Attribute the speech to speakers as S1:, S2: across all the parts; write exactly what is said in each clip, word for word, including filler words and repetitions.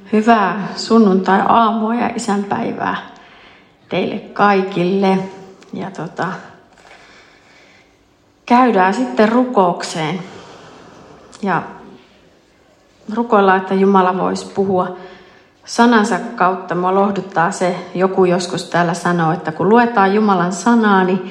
S1: Hyvää sunnuntai-aamua ja isänpäivää teille kaikille. Ja tota, käydään sitten rukoukseen. Ja rukoillaan, että Jumala voisi puhua sanansa kautta. Mua lohduttaa se, joku joskus täällä sanoo, että kun luetaan Jumalan sanaa, niin,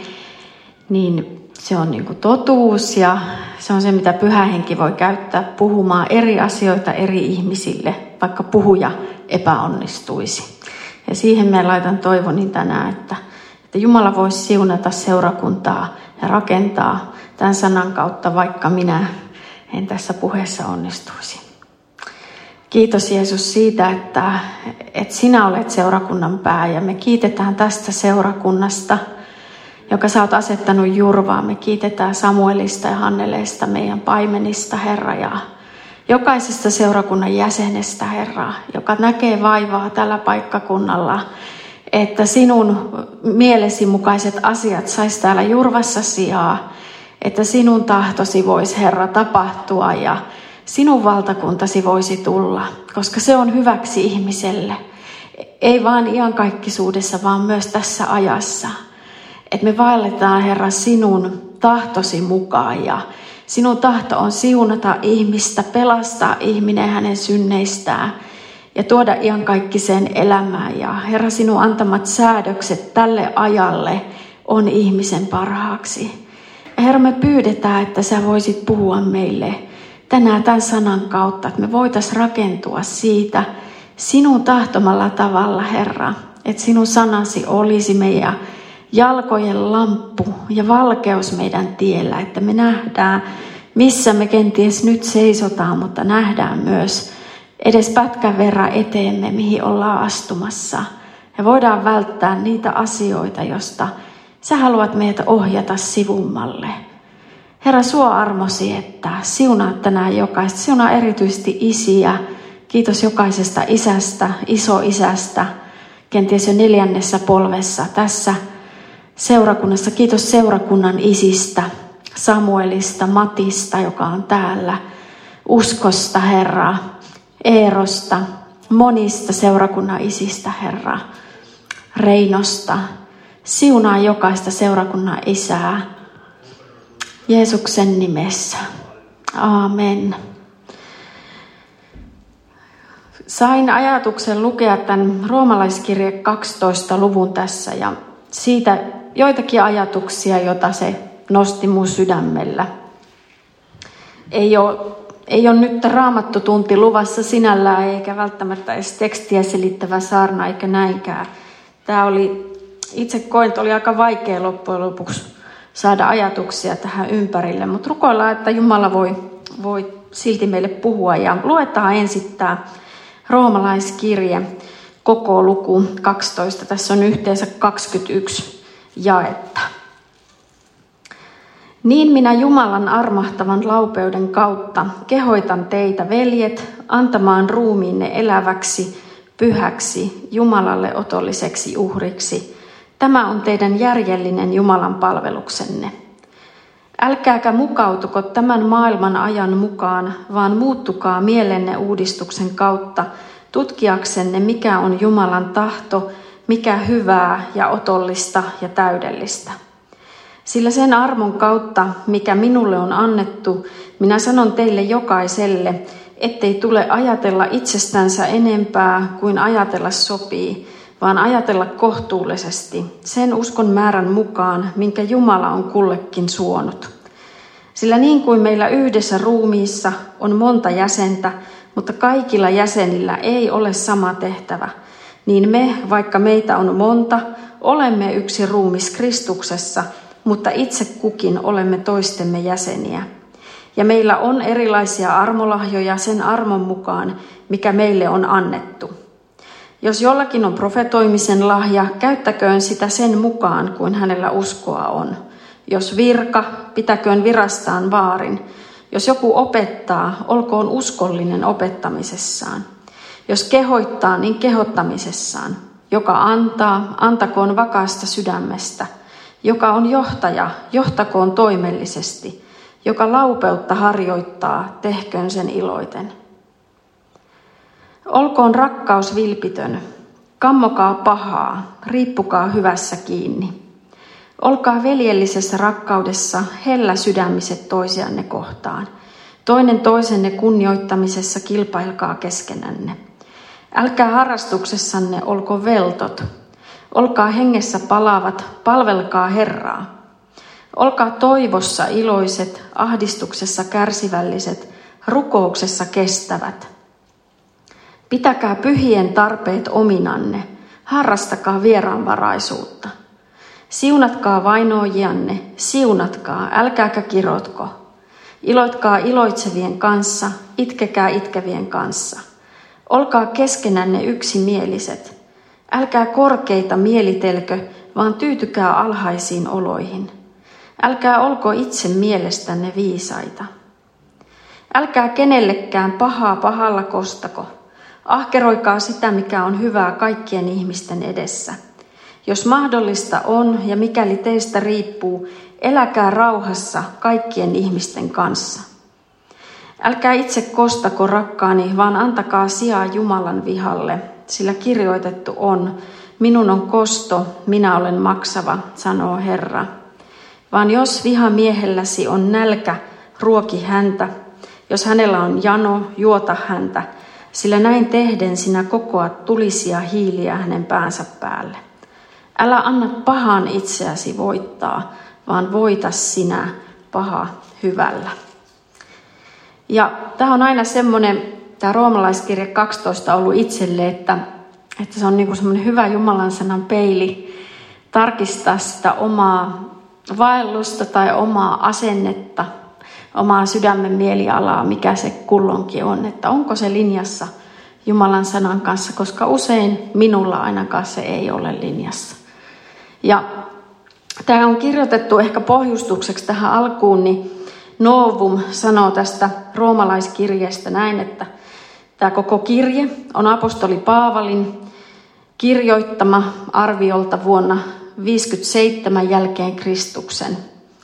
S1: niin se on niin kuin totuus ja se on se, mitä Pyhä Henki voi käyttää puhumaan eri asioita eri ihmisille, vaikka puhuja epäonnistuisi. Ja siihen me laitan toivoni tänään, että, että Jumala voisi siunata seurakuntaa ja rakentaa tämän sanan kautta, vaikka minä en tässä puheessa onnistuisi. Kiitos Jeesus siitä, että, että sinä olet seurakunnan pää ja me kiitetään tästä seurakunnasta, joka sä oot asettanut jurvaan. Me kiitetään Samuelista ja Hanneleesta, meidän paimenista, Herra, ja jokaisesta seurakunnan jäsenestä, Herra, joka näkee vaivaa tällä paikkakunnalla, että sinun mielesi mukaiset asiat sais täällä jurvassa sijaa, että sinun tahtosi voisi, Herra, tapahtua ja sinun valtakuntasi voisi tulla, koska se on hyväksi ihmiselle. Ei vaan iankaikkisuudessa, vaan myös tässä ajassa. Että me vaelletaan, Herra, sinun tahtosi mukaan ja sinun tahto on siunata ihmistä, pelastaa ihminen hänen synneistään ja tuoda iankaikkiseen elämään. Ja Herra, sinun antamat säädökset tälle ajalle on ihmisen parhaaksi. Ja Herra, me pyydetään, että sä voisit puhua meille tänään tämän sanan kautta, että me voitaisiin rakentua siitä sinun tahtomalla tavalla, Herra, että sinun sanasi olisi meidän jalkojen lamppu ja valkeus meidän tiellä, että me nähdään, missä me kenties nyt seisotaan, mutta nähdään myös edes pätkän verran eteemme, mihin ollaan astumassa. Ja voidaan välttää niitä asioita, joista sä haluat meitä ohjata sivummalle. Herra, suo armosi, että siunaat tänään jokaista. Siunaa erityisesti isiä. Kiitos jokaisesta isästä, isoisästä, kenties jo neljännessä polvessa tässä seurakunnassa. Kiitos seurakunnan isistä, Samuelista, Matista, joka on täällä, Uskosta, Herra, Eerosta, monista seurakunnan isistä, Herra, Reinosta. Siunaa jokaista seurakunnan isää Jeesuksen nimessä. Aamen. Sain ajatuksen lukea tämän roomalaiskirje kaksitoista luvun tässä ja siitä joitakin ajatuksia, joita se nosti mun sydämellä. Ei ole, ei ole nyt raamattu tunti luvassa sinällään, eikä välttämättä edes tekstiä selittävä saarna, eikä näinkään. Tämä oli, itse koin, että oli aika vaikea loppujen lopuksi saada ajatuksia tähän ympärille, mutta rukoillaan, että Jumala voi, voi silti meille puhua. Ja luetaan ensin tämä roomalaiskirje, koko luku kaksitoista. Tässä on yhteensä kaksikymmentäyksi jaetta. Niin minä Jumalan armahtavan laupeuden kautta kehoitan teitä, veljet, antamaan ruumiinne eläväksi, pyhäksi, Jumalalle otolliseksi uhriksi. Tämä on teidän järjellinen Jumalan palveluksenne. Älkääkä mukautuko tämän maailman ajan mukaan, vaan muuttukaa mielenne uudistuksen kautta, tutkiaksenne mikä on Jumalan tahto, mikä hyvää ja otollista ja täydellistä. Sillä sen armon kautta, mikä minulle on annettu, minä sanon teille jokaiselle, ettei tule ajatella itsestänsä enempää kuin ajatella sopii, vaan ajatella kohtuullisesti sen uskon määrän mukaan, minkä Jumala on kullekin suonut. Sillä niin kuin meillä yhdessä ruumiissa on monta jäsentä, mutta kaikilla jäsenillä ei ole sama tehtävä, niin me, vaikka meitä on monta, olemme yksi ruumis Kristuksessa, mutta itse kukin olemme toistemme jäseniä. Ja meillä on erilaisia armolahjoja sen armon mukaan, mikä meille on annettu. Jos jollakin on profetoimisen lahja, käyttäköön sitä sen mukaan, kuin hänellä uskoa on. Jos virka, pitäköön virastaan vaarin. Jos joku opettaa, olkoon uskollinen opettamisessaan. Jos kehoittaa, niin kehottamisessaan. Joka antaa, antakoon vakaasta sydämestä. Joka on johtaja, johtakoon toimellisesti. Joka laupeutta harjoittaa, tehköön sen iloiten. Olkoon rakkaus vilpitön, kammokaa pahaa, riippukaa hyvässä kiinni. Olkaa veljellisessä rakkaudessa hellä sydämiset toisianne kohtaan. Toinen toisenne kunnioittamisessa kilpailkaa keskenänne. Älkää harrastuksessanne olko veltot. Olkaa hengessä palavat, palvelkaa Herraa. Olkaa toivossa iloiset, ahdistuksessa kärsivälliset, rukouksessa kestävät. Pitäkää pyhien tarpeet ominanne, harrastakaa vieraanvaraisuutta. Siunatkaa vainoajianne, siunatkaa, älkääkä kirotko. Iloitkaa iloitsevien kanssa, itkekää itkevien kanssa. Olkaa keskenänne yksimieliset. Älkää korkeita mielitelkö, vaan tyytykää alhaisiin oloihin. Älkää olko itse mielestänne viisaita. Älkää kenellekään pahaa pahalla kostako. Ahkeroikaa sitä, mikä on hyvää kaikkien ihmisten edessä. Jos mahdollista on ja mikäli teistä riippuu, eläkää rauhassa kaikkien ihmisten kanssa. Älkää itse kostako, rakkaani, vaan antakaa sijaa Jumalan vihalle, sillä kirjoitettu on, minun on kosto, minä olen maksava, sanoo Herra. Vaan jos vihamiehelläsi on nälkä, ruoki häntä, jos hänellä on jano, juota häntä, sillä näin tehden sinä kokoat tulisia hiiliä hänen päänsä päälle. Älä anna pahan itseäsi voittaa, vaan voita sinä paha hyvällä. Ja tämä on aina semmoinen, tämä roomalaiskirje kaksitoista ollut itselle, että, että se on niin kuin semmoinen hyvä Jumalan sanan peili, tarkistaa sitä omaa vaellusta tai omaa asennetta, omaa sydämen mielialaa, mikä se kulloinkin on, että onko se linjassa Jumalan sanan kanssa, koska usein minulla ainakaan se ei ole linjassa. Ja tämä on kirjoitettu ehkä pohjustukseksi tähän alkuun, niin Novum sanoo tästä roomalaiskirjeestä näin, että tämä koko kirje on apostoli Paavalin kirjoittama arviolta vuonna viisikymmentäseitsemän jälkeen Kristuksen.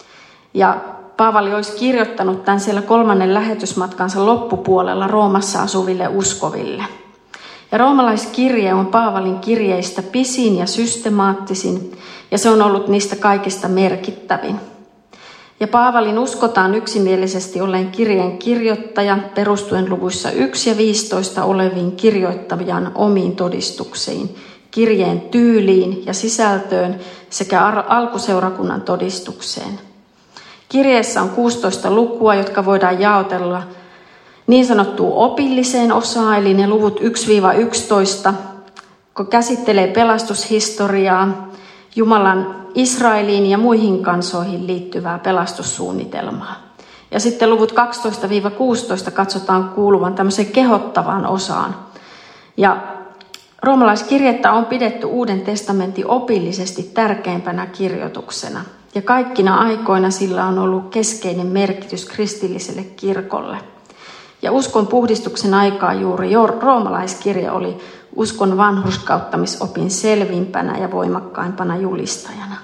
S1: Ja Paavali olisi kirjoittanut tämän siellä kolmannen lähetysmatkansa loppupuolella Roomassa asuville uskoville. Ja roomalaiskirje on Paavalin kirjeistä pisin ja systemaattisin, ja se on ollut niistä kaikista merkittävin. Ja Paavalin uskotaan yksimielisesti olleen kirjeen kirjoittaja perustuen luvuissa yksi ja viisitoista oleviin kirjoittajan omiin todistuksiin, kirjeen tyyliin ja sisältöön sekä alkuseurakunnan todistukseen. Kirjeessä on kuusitoista lukua, jotka voidaan jaotella niin sanottuun opilliseen osaan, eli ne luvut yksi yksitoista, kun käsittelee pelastushistoriaa, Jumalan Israeliin ja muihin kansoihin liittyvää pelastussuunnitelmaa. Ja sitten luvut kaksitoista kuusitoista katsotaan kuuluvan tämmöiseen kehottavaan osaan. Ja roomalaiskirjettä on pidetty Uuden testamentin opillisesti tärkeimpänä kirjoituksena. Ja kaikkina aikoina sillä on ollut keskeinen merkitys kristilliselle kirkolle. Ja uskon puhdistuksen aikaa juuri roomalaiskirje oli uskon vanhurskauttamisopin selvimpänä ja voimakkaimpana julistajana.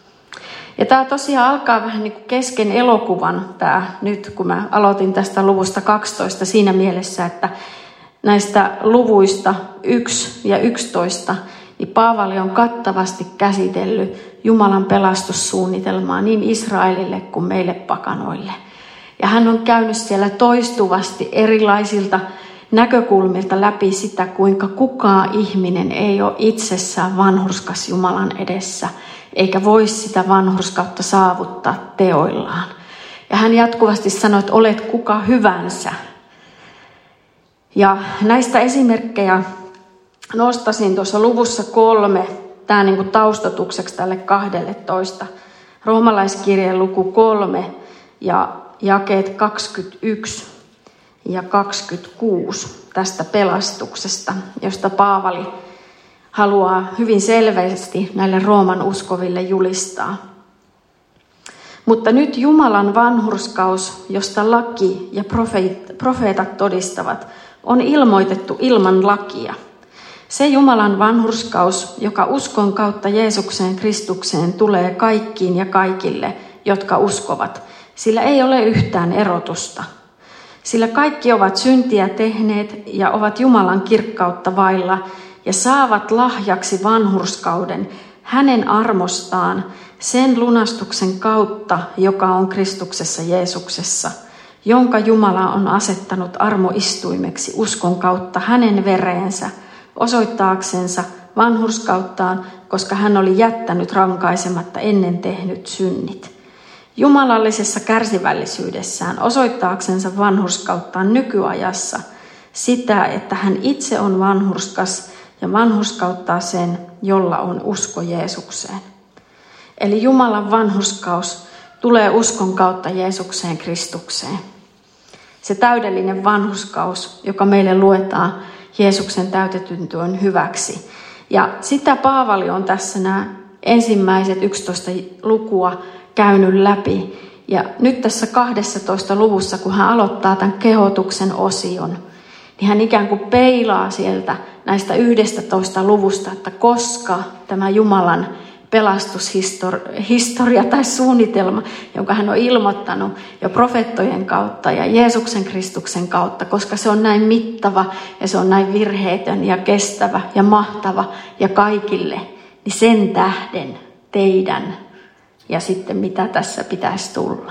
S1: Ja tämä tosiaan alkaa vähän niin kuin kesken elokuvan tämä nyt, kun mä aloitin tästä luvusta kaksitoista siinä mielessä, että näistä luvuista yksi ja yksitoista, niin Paavali on kattavasti käsitellyt Jumalan pelastussuunnitelmaa niin Israelille kuin meille pakanoille. Ja hän on käynyt siellä toistuvasti erilaisilta näkökulmilta läpi sitä, kuinka kukaan ihminen ei ole itsessään vanhurskas Jumalan edessä, eikä voi sitä vanhurskautta saavuttaa teoillaan. Ja hän jatkuvasti sanoi, että olet kuka hyvänsä. Ja näistä esimerkkejä nostasin tuossa luvussa kolme, tämä niin kuin taustatukseksi tälle kahdelletoista. Roomalaiskirjeen luku kolme ja jakeet kaksikymmentäyksi ja kaksikymmentäkuusi tästä pelastuksesta, josta Paavali haluaa hyvin selvästi näille Rooman uskoville julistaa. Mutta nyt Jumalan vanhurskaus, josta laki ja profeetat todistavat, on ilmoitettu ilman lakia. Se Jumalan vanhurskaus, joka uskon kautta Jeesukseen Kristukseen tulee kaikkiin ja kaikille, jotka uskovat, sillä ei ole yhtään erotusta. Sillä kaikki ovat syntiä tehneet ja ovat Jumalan kirkkautta vailla ja saavat lahjaksi vanhurskauden hänen armostaan sen lunastuksen kautta, joka on Kristuksessa Jeesuksessa, jonka Jumala on asettanut armoistuimeksi uskon kautta hänen vereensä, osoittaaksensa vanhurskauttaan, koska hän oli jättänyt rankaisematta ennen tehnyt synnit. Jumalallisessa kärsivällisyydessään osoittaaksensa vanhurskauttaan nykyajassa sitä, että hän itse on vanhurskas ja vanhurskauttaa sen, jolla on usko Jeesukseen. Eli Jumalan vanhurskaus tulee uskon kautta Jeesukseen Kristukseen. Se täydellinen vanhurskaus, joka meille luetaan Jeesuksen täytetyn työn hyväksi. Ja sitä Paavali on tässä nämä ensimmäiset yksitoista lukua käynyt läpi. Ja nyt tässä kahdessatoista luvussa, kun hän aloittaa tämän kehotuksen osion, niin hän ikään kuin peilaa sieltä näistä yhdestätoista luvusta, että koska tämä Jumalan pelastushistoria tai suunnitelma, jonka hän on ilmoittanut jo profeettojen kautta ja Jeesuksen Kristuksen kautta, koska se on näin mittava ja se on näin virheetön ja kestävä ja mahtava ja kaikille, niin sen tähden teidän ja sitten mitä tässä pitäisi tulla.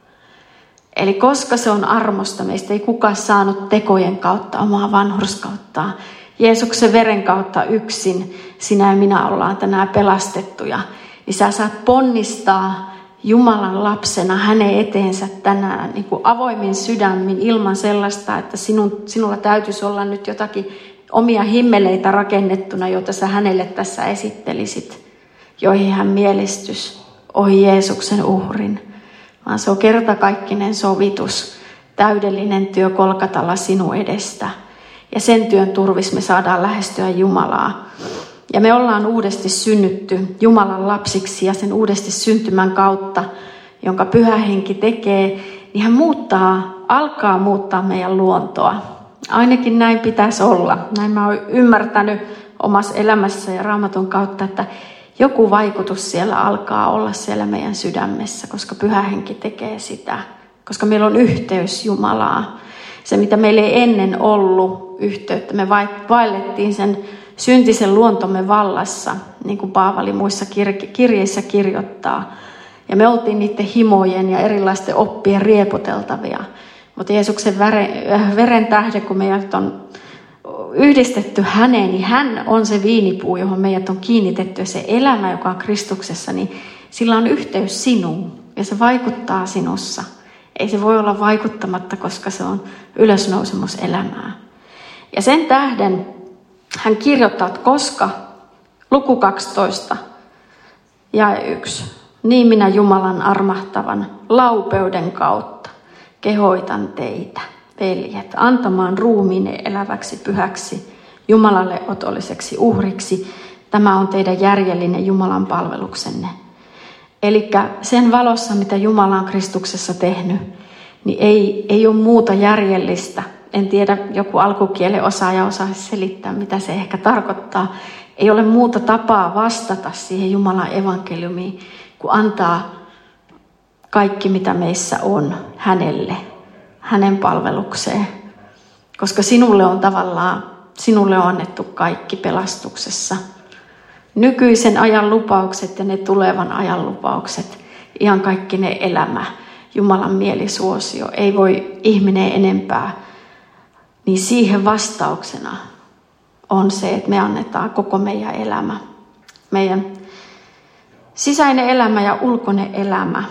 S1: Eli koska se on armosta, meistä ei kukaan saanut tekojen kautta omaa vanhurskauttaan. Jeesuksen veren kautta yksin sinä ja minä ollaan tänään pelastettuja. Niin sä saat ponnistaa Jumalan lapsena hänen eteensä tänään niin kuin avoimin sydämin ilman sellaista, että sinun, sinulla täytyisi olla nyt jotakin omia himmeleitä rakennettuna, joita sä hänelle tässä esittelisit, joihin hän mielistys ohi Jeesuksen uhrin. Vaan se on kertakaikkinen sovitus, täydellinen työ Kolkatalla sinun edestä. Ja sen työn turvis me saadaan lähestyä Jumalaa. Ja me ollaan uudesti synnytty Jumalan lapsiksi ja sen uudesti syntymän kautta, jonka Pyhä Henki tekee, niin hän muuttaa, alkaa muuttaa meidän luontoa. Ainakin näin pitäisi olla. Näin mä oon ymmärtänyt omassa elämässä ja Raamatun kautta, että joku vaikutus siellä alkaa olla siellä meidän sydämessä, koska Pyhä Henki tekee sitä. Koska meillä on yhteys Jumalaa. Se, mitä meillä ei ennen ollut yhteyttä, me vaellettiin sen syntisen luontomme vallassa, niin kuin Paavali muissa kirjeissä kirjoittaa. Ja me oltiin niiden himojen ja erilaisten oppien riepoteltavia. Mutta Jeesuksen veren, veren tähden, kun meidät on yhdistetty häneen, niin hän on se viinipuu, johon meidät on kiinnitetty. Ja se elämä, joka on Kristuksessa, niin sillä on yhteys sinuun ja se vaikuttaa sinussa. Ei se voi olla vaikuttamatta, koska se on ylösnousemus elämää. Ja sen tähden hän kirjoittaa, että koska, luku kaksitoista ja yksi, niin minä Jumalan armahtavan laupeuden kautta kehoitan teitä, veljet, antamaan ruumiinne eläväksi pyhäksi, Jumalalle otolliseksi uhriksi. Tämä on teidän järjellinen Jumalan palveluksenne. Eli sen valossa, mitä Jumala on Kristuksessa tehnyt, niin ei, ei ole muuta järjellistä. En tiedä, joku alkukielen osaaja osaisi selittää, mitä se ehkä tarkoittaa. Ei ole muuta tapaa vastata siihen Jumalan evankeliumiin, kuin antaa kaikki, mitä meissä on, hänelle, hänen palvelukseen. Koska sinulle on tavallaan, sinulle on annettu kaikki pelastuksessa. Nykyisen ajan lupaukset ja ne tulevan ajan lupaukset, ihan kaikki ne elämä, Jumalan mielisuosio, ei voi ihminen enempää. Niin siihen vastauksena on se, että me annetaan koko meidän elämä. Meidän sisäinen elämä ja ulkoinen elämä.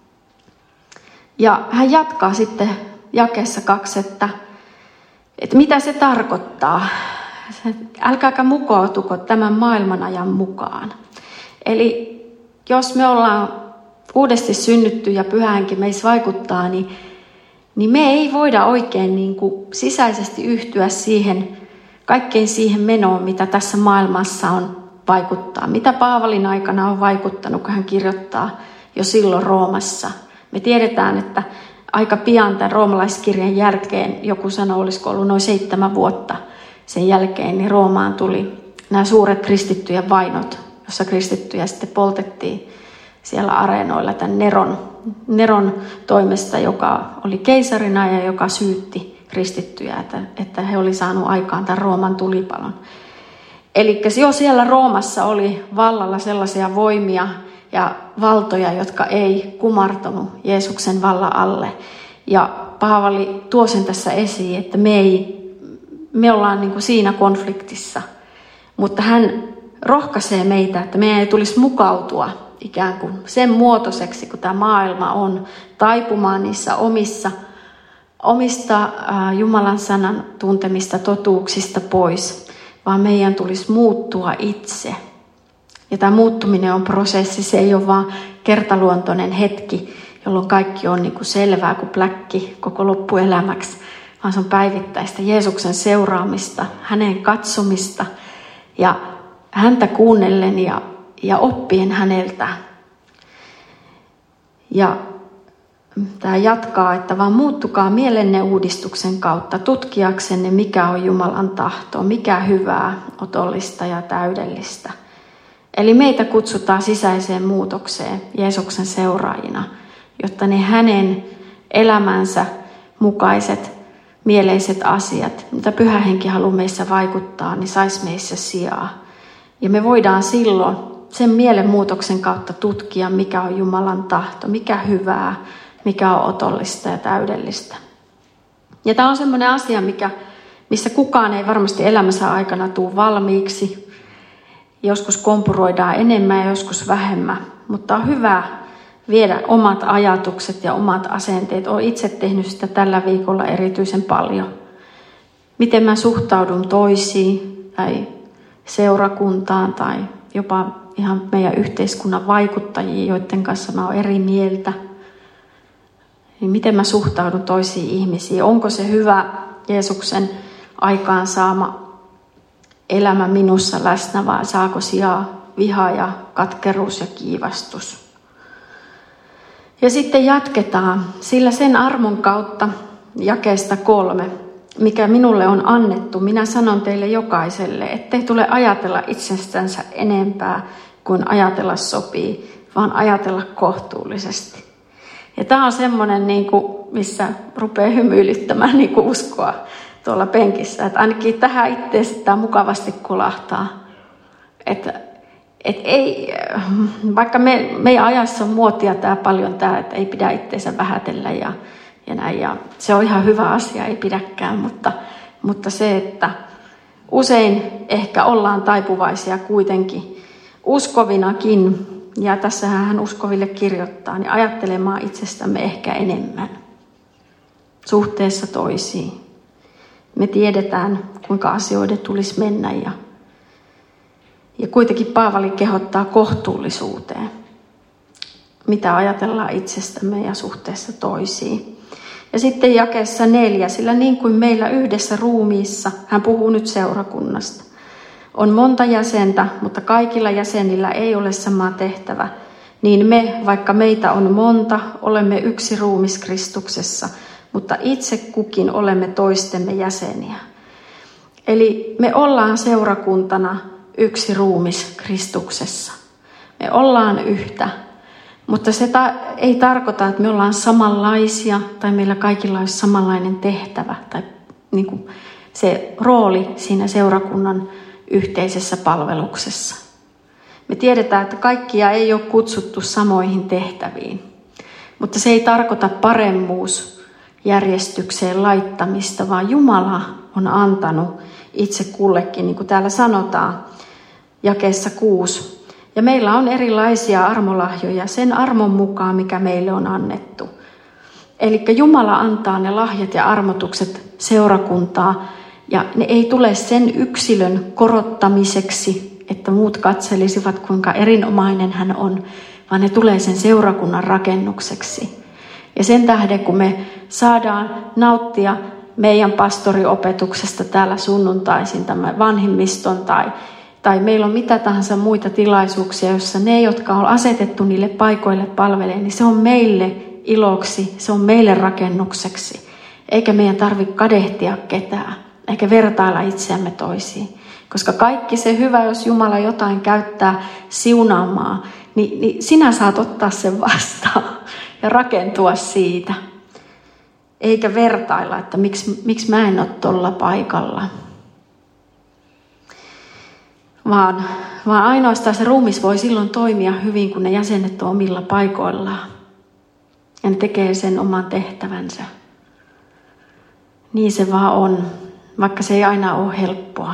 S1: Ja hän jatkaa sitten jakeessa kaksi, että, että mitä se tarkoittaa. Älkääkä mukautuko tämän maailmanajan mukaan. Eli jos me ollaan uudesti synnytty ja Pyhä Henki meissä vaikuttaa, niin, niin me ei voida oikein niin kuin sisäisesti yhtyä siihen, kaikkein siihen menoon, mitä tässä maailmassa on vaikuttaa. Mitä Paavalin aikana on vaikuttanut, kun hän kirjoittaa jo silloin Roomassa. Me tiedetään, että aika pian tämän roomalaiskirjan jälkeen, joku sanoi, olisiko ollut noin seitsemän vuotta sen jälkeen, niin Roomaan tuli nämä suuret kristittyjen vainot, jossa kristittyjä sitten poltettiin siellä areenoilla tämän Neron, Neron toimesta, joka oli keisarina ja joka syytti kristittyjä, että, että he oli saanut aikaan tämän Rooman tulipalon. Eli jo siellä Roomassa oli vallalla sellaisia voimia ja valtoja, jotka ei kumartunut Jeesuksen vallan alle. Ja Paavali tuo sen tässä esiin, että me, ei, me ollaan niin kuin siinä konfliktissa. Mutta hän rohkaisee meitä, että meidän ei tulisi mukautua ikään kuin sen muotoiseksi, kun tämä maailma on, taipumaan niissä omissa, omista äh, Jumalan sanan tuntemista totuuksista pois, vaan meidän tulisi muuttua itse. Ja tämä muuttuminen on prosessi, se ei ole vaan kertaluontoinen hetki, jolloin kaikki on niin kuin selvää kuin pläkki koko loppuelämäksi, vaan se on päivittäistä Jeesuksen seuraamista, hänen katsomista ja häntä kuunnellen ja, ja oppien häneltä. Ja tämä jatkaa, että vaan muuttukaa mielenne uudistuksen kautta tutkiaksenne, mikä on Jumalan tahto, mikä hyvää, otollista ja täydellistä. Eli meitä kutsutaan sisäiseen muutokseen Jeesuksen seuraajina, jotta ne hänen elämänsä mukaiset mieleiset asiat, mitä Pyhä Henki haluaa meissä vaikuttaa, niin saisi meissä sijaa. Ja me voidaan silloin sen mielenmuutoksen kautta tutkia, mikä on Jumalan tahto, mikä hyvää, mikä on otollista ja täydellistä. Ja tämä on semmoinen asia, mikä, missä kukaan ei varmasti elämänsä aikana tule valmiiksi. Joskus kompuroidaan enemmän ja joskus vähemmän, mutta on hyvä viedä omat ajatukset ja omat asenteet. Olen itse tehnyt sitä tällä viikolla erityisen paljon. Miten mä suhtaudun toisiin tai seurakuntaan tai jopa ihan meidän yhteiskunnan vaikuttajiin, joiden kanssa mä oon eri mieltä. Niin miten mä suhtaudun toisiin ihmisiin? Onko se hyvä Jeesuksen aikaansaama elämä minussa läsnä vai saako sijaa viha ja katkeruus ja kiivastus? Ja sitten jatketaan, sillä sen armon kautta jakeesta kolme, mikä minulle on annettu, minä sanon teille jokaiselle, ettei tule ajatella itsestänsä enempää kuin ajatella sopii, vaan ajatella kohtuullisesti. Ja tämä on semmoinen, niin kuin, missä rupeaa hymyilyttämään niin kuin uskoa tuolla penkissä, että ainakin tähän itseensä tämä mukavasti kolahtaa. Että et ei, vaikka me, meidän ajassa on muotia tämä paljon tämä, että ei pidä itseensä vähätellä ja, ja näin. Ja se on ihan hyvä asia, ei pidäkään, mutta, mutta se, että usein ehkä ollaan taipuvaisia kuitenkin uskovinakin, ja tässähän hän uskoville kirjoittaa, niin ajattelemaan itsestämme ehkä enemmän suhteessa toisiin. Me tiedetään, kuinka asioiden tulisi mennä ja Ja kuitenkin Paavali kehottaa kohtuullisuuteen, mitä ajatellaan itsestämme ja suhteessa toisiin. Ja sitten jakeessa neljä, sillä niin kuin meillä yhdessä ruumiissa, hän puhuu nyt seurakunnasta, on monta jäsentä, mutta kaikilla jäsenillä ei ole sama tehtävä, niin me, vaikka meitä on monta, olemme yksi ruumis Kristuksessa, mutta itse kukin olemme toistemme jäseniä. Eli me ollaan seurakuntana yksi ruumis Kristuksessa. Me ollaan yhtä, mutta se ta- ei tarkoita, että me ollaan samanlaisia tai meillä kaikilla olisi samanlainen tehtävä tai niin kuin se rooli siinä seurakunnan yhteisessä palveluksessa. Me tiedetään, että kaikkia ei ole kutsuttu samoihin tehtäviin, mutta se ei tarkoita paremmuusjärjestykseen laittamista, vaan Jumala on antanut itse kullekin, niin kuin täällä sanotaan, jakeessa kuusi. Ja meillä on erilaisia armolahjoja sen armon mukaan, mikä meille on annettu. Eli Jumala antaa ne lahjat ja armotukset seurakuntaa, ja ne ei tule sen yksilön korottamiseksi, että muut katselisivat, kuinka erinomainen hän on, vaan ne tulee sen seurakunnan rakennukseksi. Ja sen tähden, kun me saadaan nauttia meidän pastoriopetuksesta täällä sunnuntaisin, tämän vanhimmiston tai Tai meillä on mitä tahansa muita tilaisuuksia, joissa ne, jotka on asetettu niille paikoille palvelemaan, niin se on meille iloksi, se on meille rakennukseksi. Eikä meidän tarvitse kadehtia ketään, eikä vertailla itseämme toisiin. Koska kaikki se hyvä, jos Jumala jotain käyttää siunaamaan, niin, niin sinä saat ottaa sen vastaan ja rakentua siitä. Eikä vertailla, että miksi, miksi mä en ole tuolla paikalla. Vaan, vaan ainoastaan se ruumis voi silloin toimia hyvin, kun ne jäsenet on omilla paikoillaan. Ja ne tekee sen oman tehtävänsä. Niin se vaan on, vaikka se ei aina ole helppoa.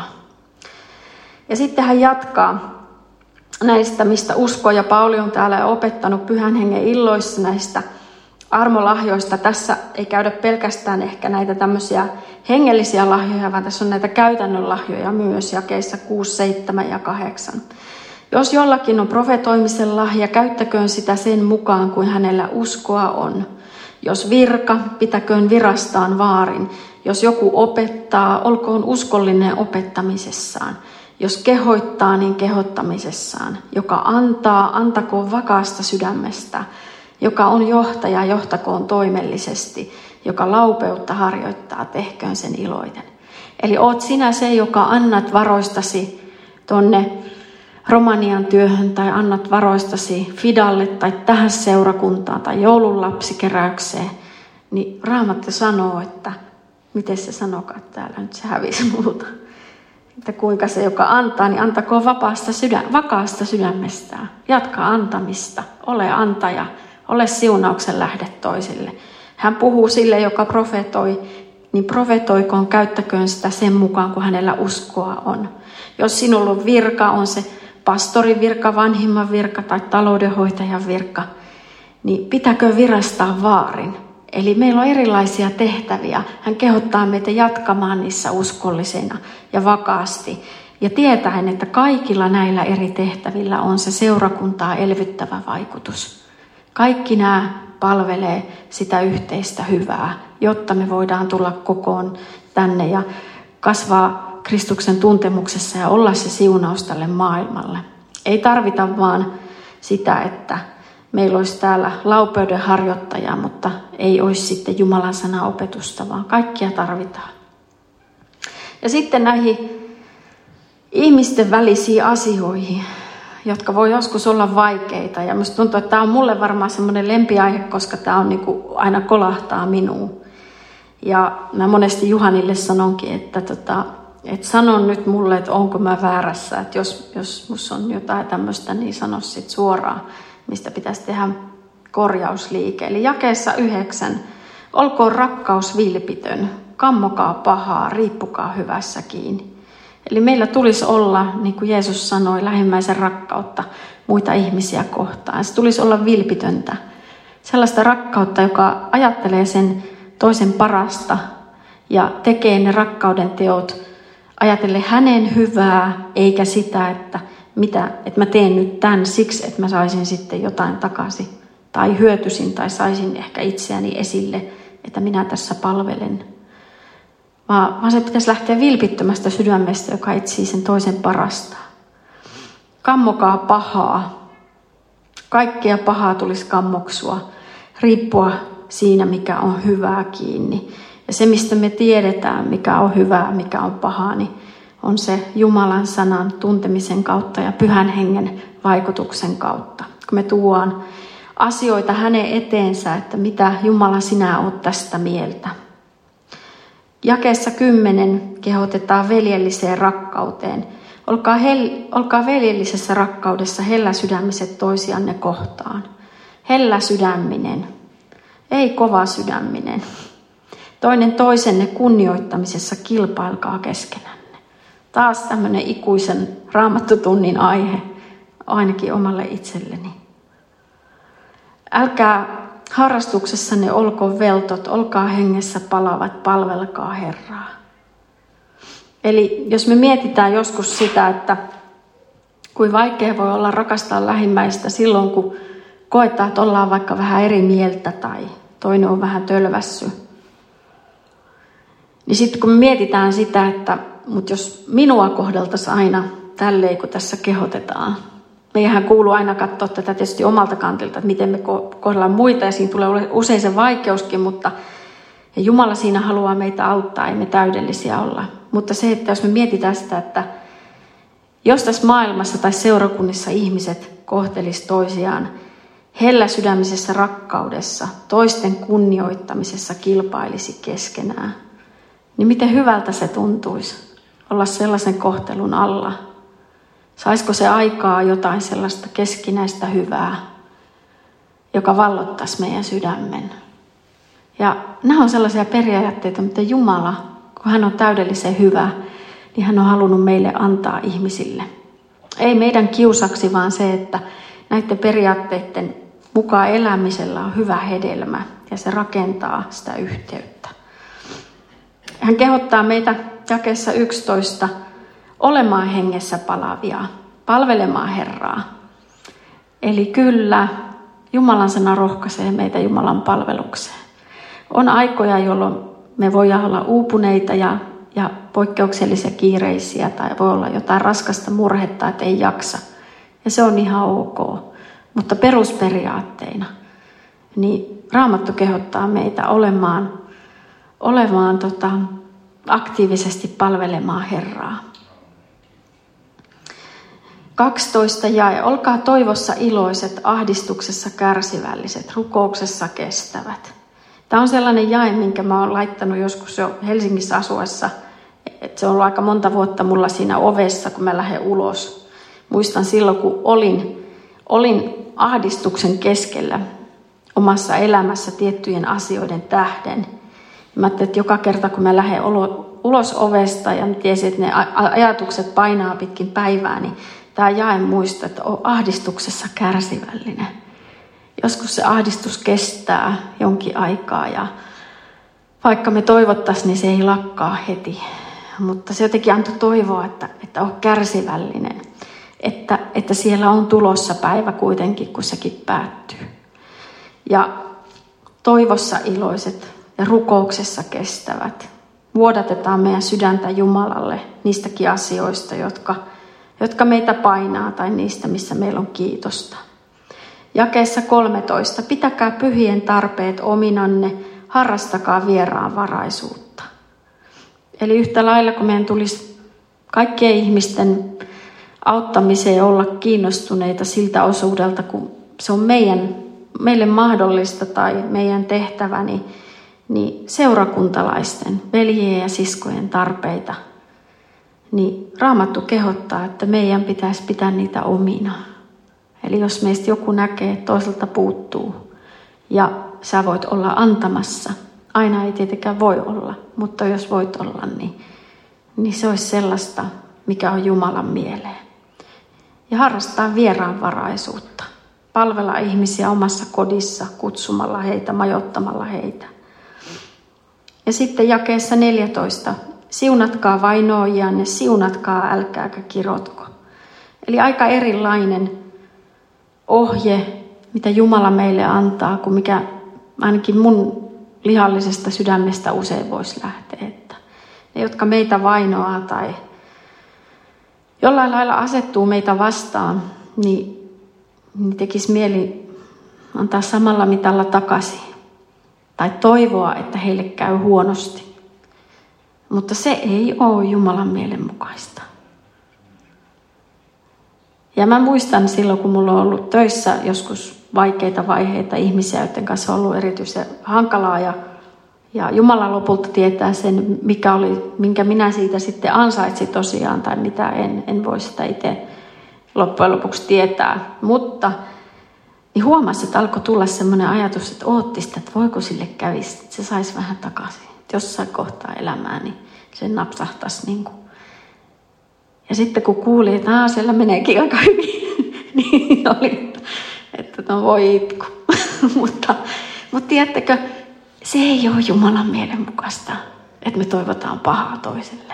S1: Ja sitten hän jatkaa näistä, mistä usko ja Pauli on täällä opettanut Pyhän Hengen illoissa näistä armolahjoista. Tässä ei käydä pelkästään ehkä näitä tämmöisiä hengellisiä lahjoja, vaan tässä on näitä käytännön lahjoja myös jakeissa kuusi, seitsemän ja kahdeksan. Jos jollakin on profetoimisen lahja, käyttäköön sitä sen mukaan, kuin hänellä uskoa on. Jos virka, pitäköön virastaan vaarin. Jos joku opettaa, olkoon uskollinen opettamisessaan. Jos kehoittaa, niin kehottamisessaan. Joka antaa, antakoon vakaasta sydämestä. Joka on johtaja, johtakoon toimellisesti. Joka laupeutta harjoittaa, tehköön sen iloiten. Eli oot sinä se, joka annat varoistasi tonne Romanian työhön tai annat varoistasi Fidalle tai tähän seurakuntaan tai joulunlapsikeräykseen, niin Raamattu sanoo, että miten se sanokaan täällä, nyt se hävisi multa, että kuinka se, joka antaa, niin antakoon vapaasta sydä, vakaasta sydämestään. Jatka antamista, ole antaja, ole siunauksen lähde toisille. Hän puhuu sille, joka profetoi, niin profetoikoon, käyttäköön sitä sen mukaan, kun hänellä uskoa on. Jos sinulla on virka, on se pastorin virka, vanhimman virka tai taloudenhoitajan virka, niin pitäkö virastaa vaarin. Eli meillä on erilaisia tehtäviä. Hän kehottaa meitä jatkamaan niissä uskollisena ja vakaasti. Ja tietäen, että kaikilla näillä eri tehtävillä on se seurakuntaa elvyttävä vaikutus. Kaikki nämä palvelee sitä yhteistä hyvää, jotta me voidaan tulla kokoon tänne ja kasvaa Kristuksen tuntemuksessa ja olla se siunaus tälle maailmalle. Ei tarvita vaan sitä, että meillä olisi täällä laupeuden harjoittaja, mutta ei olisi sitten Jumalan sanan opetusta, vaan kaikkia tarvitaan. Ja sitten näihin ihmisten välisiin asioihin, jotka voi joskus olla vaikeita. Ja minusta tuntuu, että tämä on mulle varmaan semmoinen lempiaihe, koska tämä on niin kuin aina kolahtaa minuun. Ja mä monesti Juhanille sanonkin, että tota, et sanon nyt mulle, että onko mä väärässä. Että jos, jos musta on jotain tämmöistä, niin sano sit suoraan, mistä pitäisi tehdä korjausliike. Eli jakeessa yhdeksän. Olkoon rakkaus vilpitön, kammokaa pahaa, riippukaa hyvässä kiinni. Eli meillä tulisi olla, niin kuin Jeesus sanoi, lähimmäisen rakkautta muita ihmisiä kohtaan. Se tulisi olla vilpitöntä. Sellaista rakkautta, joka ajattelee sen toisen parasta ja tekee ne rakkauden teot ajatellen hänen hyvää, eikä sitä, että, mitä, että mä teen nyt tämän siksi, että mä saisin sitten jotain takaisin. Tai hyötyisin tai saisin ehkä itseäni esille, että minä tässä palvelen. Vaan, vaan se pitäisi lähteä vilpittömästä sydämestä, joka etsii sen toisen parasta. Kammokaa pahaa. Kaikkea pahaa tulisi kammoksua. Riippua siinä, mikä on hyvää kiinni. Ja se, mistä me tiedetään, mikä on hyvää, mikä on pahaa, niin on se Jumalan sanan tuntemisen kautta ja Pyhän Hengen vaikutuksen kautta. Kun me tuodaan asioita hänen eteensä, että mitä Jumala sinä olet tästä mieltä. Jakeessa kymmenen kehotetaan veljelliseen rakkauteen. Olkaa, hel, olkaa veljellisessä rakkaudessa helläsydämiset toisianne kohtaan. Helläsydäminen, ei kovasydäminen. Toinen toisenne kunnioittamisessa kilpailkaa keskenänne. Taas tämmöinen ikuisen raamattutunnin aihe, ainakin omalle itselleni. Älkää harrastuksessanne olkoon veltot, olkaa hengessä palavat, palvelkaa Herraa. Eli jos me mietitään joskus sitä, että kuin vaikea voi olla rakastaa lähimmäistä silloin, kun koetaan, että ollaan vaikka vähän eri mieltä tai toinen on vähän tölvässy. Niin sitten kun me mietitään sitä, että mutta jos minua kohdeltaisiin aina tälleen, kun tässä kehotetaan. Meidän kuuluu aina katsoa tätä tietysti omalta kantilta, että miten me kohdellaan muita ja siinä tulee usein se vaikeuskin, mutta ja Jumala siinä haluaa meitä auttaa, ei me täydellisiä olla. Mutta se, että jos me mietitään sitä, että Jos tässä maailmassa tai seurakunnissa ihmiset kohtelis toisiaan helläsydämisessä rakkaudessa, toisten kunnioittamisessa kilpailisi keskenään, niin miten hyvältä se tuntuisi olla sellaisen kohtelun alla? Saisiko se aikaa jotain sellaista keskinäistä hyvää, joka vallottaisi meidän sydämen? Ja nämä on sellaisia periaatteita, mitä Jumala, kun hän on täydellisen hyvä, niin hän on halunnut meille antaa ihmisille. Ei meidän kiusaksi, vaan se, että näiden periaatteiden mukaan elämisellä on hyvä hedelmä ja se rakentaa sitä yhteyttä. Hän kehottaa meitä jakeessa yksitoista olemaan hengessä palavia, palvelemaan Herraa. Eli kyllä, Jumalan sana rohkaisee meitä Jumalan palvelukseen. On aikoja, jolloin me voidaan olla uupuneita ja, ja poikkeuksellisia kiireisiä tai voi olla jotain raskasta murhetta, että ei jaksa. Ja se on ihan ok. Mutta perusperiaatteina niin Raamattu kehottaa meitä olemaan, olemaan tota, aktiivisesti palvelemaan Herraa. kaksitoista jae. Olkaa toivossa iloiset, ahdistuksessa kärsivälliset, rukouksessa kestävät. Tämä on sellainen jae, minkä mä oon laittanut joskus jo Helsingissä asuessa. Et se on ollut aika monta vuotta mulla siinä ovessa, kun mä lähden ulos. Muistan silloin, kun olin, olin ahdistuksen keskellä omassa elämässä tiettyjen asioiden tähden. Mä ajattelin, että joka kerta, kun mä lähden ulos ovesta ja tiesin, että ne ajatukset painaa pitkin päivää, niin tämä jae muista, että on ahdistuksessa kärsivällinen. Joskus se ahdistus kestää jonkin aikaa ja vaikka me toivottaisiin, niin se ei lakkaa heti. Mutta se jotenkin antoi toivoa, että, että on kärsivällinen. Että, että siellä on tulossa päivä kuitenkin, kun sekin päättyy. Ja toivossa iloiset ja rukouksessa kestävät. Vuodatetaan meidän sydäntä Jumalalle niistäkin asioista, jotka, jotka meitä painaa tai niistä, missä meillä on kiitosta. Jakeessa kolmetoista. Pitäkää pyhien tarpeet ominanne, harrastakaa vieraanvaraisuutta. Eli yhtä lailla, kun meidän tulisi kaikkien ihmisten auttamiseen olla kiinnostuneita siltä osuudelta, kun se on meidän, meille mahdollista tai meidän tehtävä, niin, niin seurakuntalaisten, veljien ja siskojen tarpeita, niin Raamattu kehottaa, että meidän pitäisi pitää niitä omina. Eli jos meistä joku näkee, että toiselta puuttuu ja sä voit olla antamassa, aina ei tietenkään voi olla, mutta jos voit olla, niin, niin se olisi sellaista, mikä on Jumalan mieleen. Ja harrastaa vieraanvaraisuutta, palvella ihmisiä omassa kodissa, kutsumalla heitä, majoittamalla heitä. Ja sitten jakeessa neljätoista, siunatkaa vainoajianne, siunatkaa, älkääkä kirotko. Eli aika erilainen ohje, mitä Jumala meille antaa, kuin mikä ainakin mun lihallisesta sydämestä usein voisi lähteä. Että ne, jotka meitä vainoaa tai jollain lailla asettuu meitä vastaan, niin, niin tekisi mieli antaa samalla mitalla takaisin. Tai toivoa, että heille käy huonosti. Mutta se ei ole Jumalan mielen mukaista. Ja mä muistan silloin, kun mulla on ollut töissä joskus vaikeita vaiheita ihmisiä, joiden kanssa on ollut erityisen hankalaa. Ja, ja Jumala lopulta tietää sen, mikä oli, minkä minä siitä sitten ansaitsin tosiaan, tai mitä en, en voi sitä itse loppujen lopuksi tietää. Mutta niin huomasi, että alkoi tulla sellainen ajatus, että ootti sitä, että voiko sille kävisi, että se saisi vähän takaisin. Että jossain kohtaa elämää, niin se napsahtaisi niin kuin. Ja sitten kun kuuli, että Aa, siellä meneekin aika hyvin, niin oli, että no voi itku. mutta, mutta tiedättekö, se ei ole Jumalan mielen mukaista, että me toivotaan pahaa toiselle.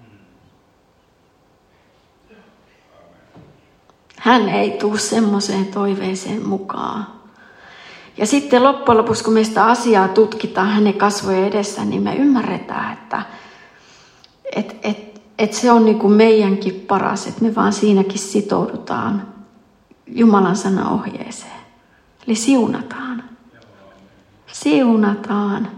S1: Hän ei tule semmoiseen toiveeseen mukaan. Ja sitten loppujen lopuksi, kun me sitä asiaa tutkitaan hänen kasvojen edessä, niin me ymmärretään, että et, et, et se on niin kuin meidänkin paras, että me vaan siinäkin sitoudutaan Jumalan sanaohjeeseen. Eli siunataan. Siunataan.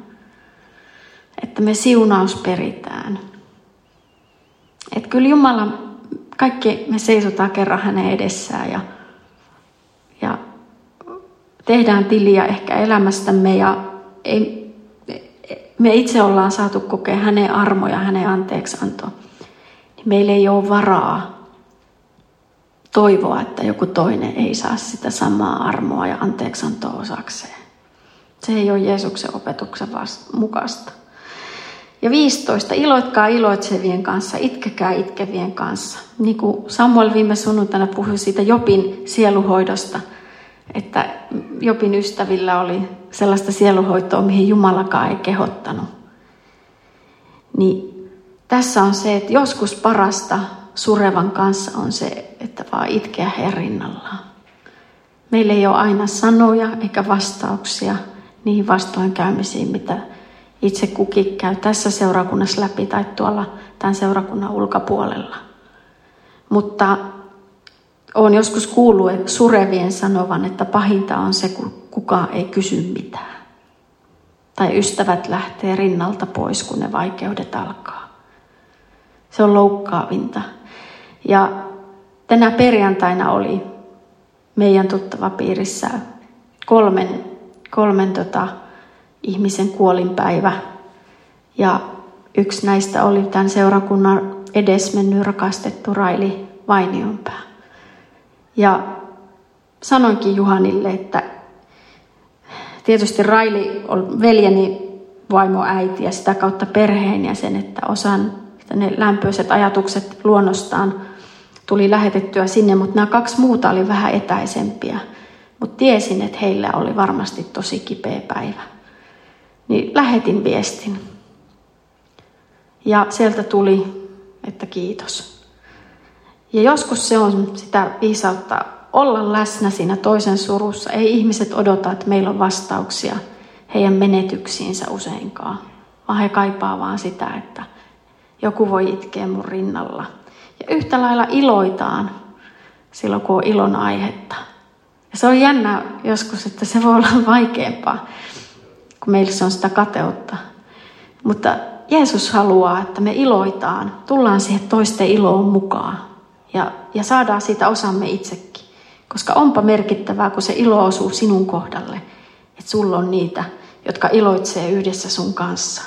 S1: Että me siunaus peritään. Että kyllä Jumala Kaikki me seisotaan kerran hänen edessään ja, ja tehdään tiliä ehkä elämästämme ja ei, me itse ollaan saatu kokea hänen armoja, hänen anteeksiantoa. Meillä ei ole varaa toivoa, että joku toinen ei saa sitä samaa armoa ja anteeksiantoa osakseen. Se ei ole Jeesuksen opetuksen mukaista. Ja viisitoista. Iloitkaa iloitsevien kanssa, itkekää itkevien kanssa. Niin kuin Samuel viime sunnuntaina puhui siitä Jobin sieluhoidosta, että Jobin ystävillä oli sellaista sieluhoitoa, mihin Jumalakaan ei kehottanut. Niin tässä on se, että joskus parasta surevan kanssa on se, että vaan itkeä heidän rinnallaan. Meillä ei ole aina sanoja eikä vastauksia niihin vastoinkäymisiin, mitä itse kukin käy tässä seurakunnassa läpi tai tuolla tämän seurakunnan ulkopuolella. Mutta olen joskus kuullut surevien sanovan, että pahinta on se, kun kukaan ei kysy mitään. Tai ystävät lähtee rinnalta pois, kun ne vaikeudet alkaa. Se on loukkaavinta. Ja tänä perjantaina oli meidän tuttavapiirissä kolmen, kolmen tota, ihmisen kuolinpäivä. Ja yksi näistä oli tämän seurakunnan edesmennyt rakastettu Raili Vainionpää. Ja sanoinkin Juhanille, että tietysti Raili on veljeni vaimo äiti ja sitä kautta perheenjäsen, että osan ne lämpöiset ajatukset luonnostaan tuli lähetettyä sinne, mutta nämä kaksi muuta oli vähän etäisempiä. Mutta tiesin, että heillä oli varmasti tosi kipeä päivä. Niin lähetin viestin. Ja sieltä tuli, että kiitos. Ja joskus se on sitä viisautta olla läsnä siinä toisen surussa. Ei ihmiset odota, että meillä on vastauksia heidän menetyksiinsä useinkaan. Vaan he kaipaa vaan sitä, että joku voi itkeä mun rinnalla. Ja yhtä lailla iloitaan silloin, kun on ilon aihetta. Ja se on jännä joskus, että se voi olla vaikeampaa, kun meillä se on sitä kateutta. Mutta Jeesus haluaa, että me iloitaan, tullaan siihen toisten iloon mukaan ja, ja saadaan siitä osamme itsekin. Koska onpa merkittävää, kun se ilo osuu sinun kohdalle, että sulla on niitä, jotka iloitsee yhdessä sun kanssa.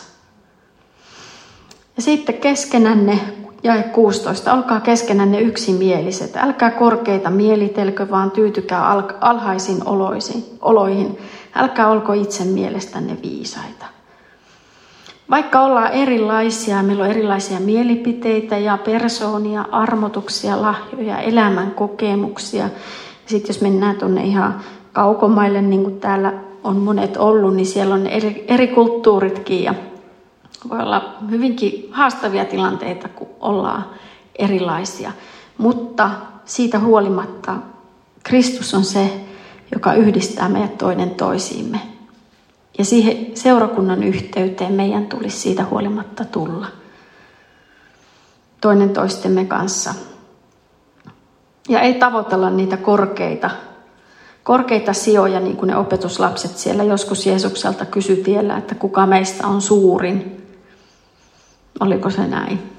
S1: Ja sitten keskenänne, jae kuusitoista, olkaa keskenänne yksimieliset. Älkää korkeita mielitelkö, vaan tyytykää alhaisin oloihin. Älkää olko itse mielestänne viisaita. Vaikka ollaan erilaisia, meillä on erilaisia mielipiteitä ja persoonia, armotuksia, lahjoja, elämän kokemuksia. Sitten jos mennään tuonne ihan kaukomaille, niin kuin täällä on monet ollut, niin siellä on eri, eri kulttuuritkin ja voi olla hyvinkin haastavia tilanteita, kun ollaan erilaisia. Mutta siitä huolimatta Kristus on se, joka yhdistää meidät toinen toisiimme. Ja siihen seurakunnan yhteyteen meidän tulisi siitä huolimatta tulla toinen toistemme kanssa. Ja ei tavoitella niitä korkeita, korkeita sijoja, niin kuin ne opetuslapset siellä joskus Jeesukselta kysyi tiellä, että kuka meistä on suurin. Oliko se näin?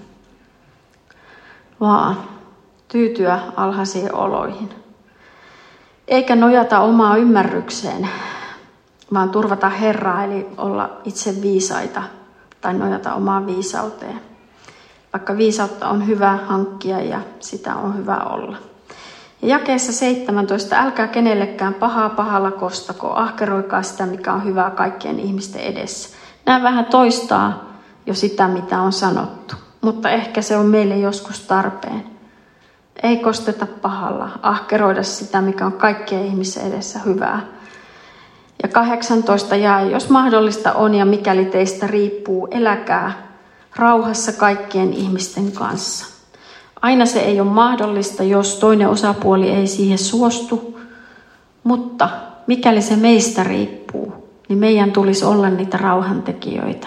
S1: Vaan tyytyä alhaisiin oloihin. Eikä nojata omaa ymmärrykseen, vaan turvata Herraa, eli olla itse viisaita tai nojata omaan viisauteen. Vaikka viisautta on hyvä hankkia ja sitä on hyvä olla. Ja jakeessa seitsemäntoista, älkää kenellekään pahaa pahalla kostako, ahkeroikaa sitä, mikä on hyvää kaikkien ihmisten edessä. Nämä vähän toistaa jo sitä, mitä on sanottu, mutta ehkä se on meille joskus tarpeen. Ei kosteta pahalla, ahkeroida sitä, mikä on kaikkien ihmisten edessä hyvää. Ja kahdeksantoista jae, jos mahdollista on ja mikäli teistä riippuu, eläkää rauhassa kaikkien ihmisten kanssa. Aina se ei ole mahdollista, jos toinen osapuoli ei siihen suostu, mutta mikäli se meistä riippuu, niin meidän tulisi olla niitä rauhantekijöitä,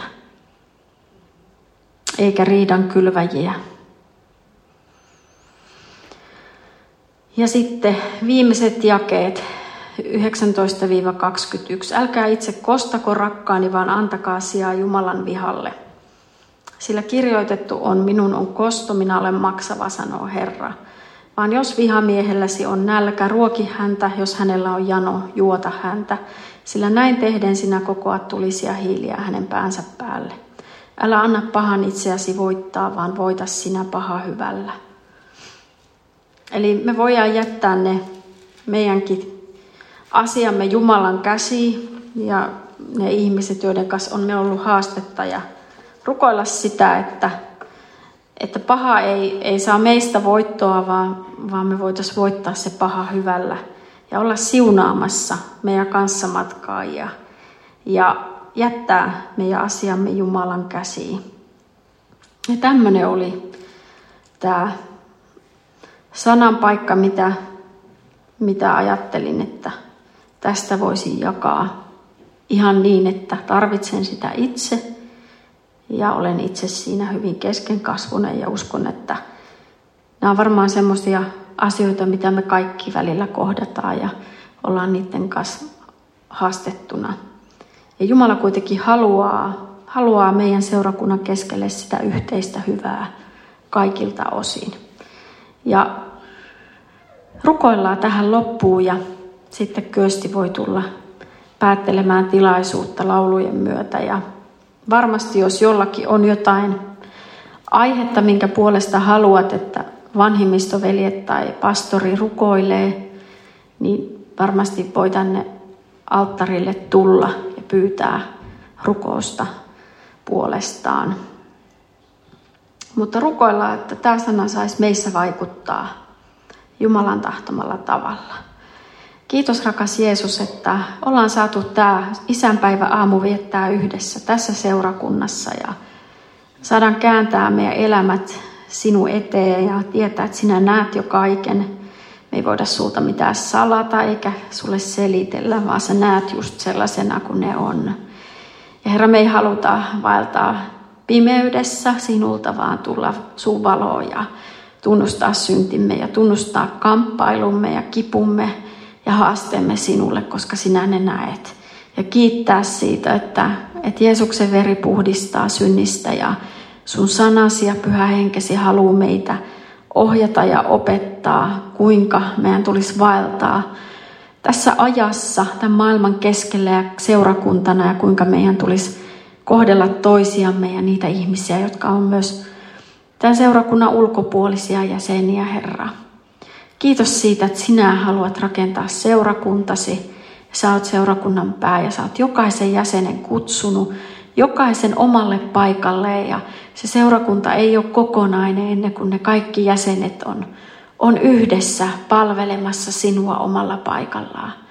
S1: eikä riidan kylväjiä. Ja sitten viimeiset jakeet, yhdeksäntoista kaksikymmentäyksi. Älkää itse kostako rakkaani, vaan antakaa sijaa Jumalan vihalle. Sillä kirjoitettu on, minun on kosto, minä olen maksava, sanoo Herra. Vaan jos vihamiehelläsi on nälkä, ruoki häntä, jos hänellä on jano, juota häntä. Sillä näin tehden sinä kokoat tulisia hiiliä hänen päänsä päälle. Älä anna pahan itseäsi voittaa, vaan voita sinä paha hyvällä. Eli me voidaan jättää ne meidänkin asiamme Jumalan käsiin ja ne ihmiset, joiden kanssa on me ollut haastetta ja rukoilla sitä, että, että paha ei, ei saa meistä voittoa, vaan, vaan me voitaisiin voittaa se paha hyvällä ja olla siunaamassa meidän kanssamatkaajia ja jättää meidän asiamme Jumalan käsiin. Ja tämmöinen oli tämä sanan paikka, mitä, mitä ajattelin, että tästä voisin jakaa ihan niin, että tarvitsen sitä itse ja olen itse siinä hyvin keskenkasvuinen ja uskon, että nämä on varmaan semmoisia asioita, mitä me kaikki välillä kohdataan ja ollaan niiden kanssa haastettuna. Ja Jumala kuitenkin haluaa, haluaa meidän seurakunnan keskelle sitä yhteistä hyvää kaikilta osin. Ja rukoillaan tähän loppuun ja sitten Kyösti voi tulla päättelemään tilaisuutta laulujen myötä. Ja varmasti jos jollakin on jotain aihetta, minkä puolesta haluat, että vanhimmistoveljet tai pastori rukoilee, niin varmasti voi tänne alttarille tulla ja pyytää rukousta puolestaan. Mutta rukoillaan, että tämä sana saisi meissä vaikuttaa Jumalan tahtomalla tavalla. Kiitos rakas Jeesus, että ollaan saatu tämä isänpäivä aamu viettää yhdessä tässä seurakunnassa ja saadaan kääntää meidän elämät sinun eteen ja tietää, että sinä näet jo kaiken. Me ei voida sulta mitään salata eikä sulle selitellä, vaan sä näet just sellaisena kuin ne on. Ja Herra, me ei haluta vaeltaa pimeydessä sinulta, vaan tulla sun valoon ja tunnustaa syntimme ja tunnustaa kamppailumme ja kipumme ja haasteemme sinulle, koska sinä ne näet. Ja kiittää siitä, että, että Jeesuksen veri puhdistaa synnistä ja sun sanasi ja pyhä henkesi haluaa meitä ohjata ja opettaa, kuinka meidän tulisi vaeltaa tässä ajassa, tämän maailman keskellä ja seurakuntana ja kuinka meidän tulisi kohdella toisiamme ja niitä ihmisiä, jotka on myös tämän seurakunnan ulkopuolisia jäseniä, Herra. Kiitos siitä, että sinä haluat rakentaa seurakuntasi. Sä oot seurakunnan pää ja sä oot jokaisen jäsenen kutsunut, jokaisen omalle paikalle. Ja se seurakunta ei ole kokonainen ennen kuin ne kaikki jäsenet on, on yhdessä palvelemassa sinua omalla paikallaan.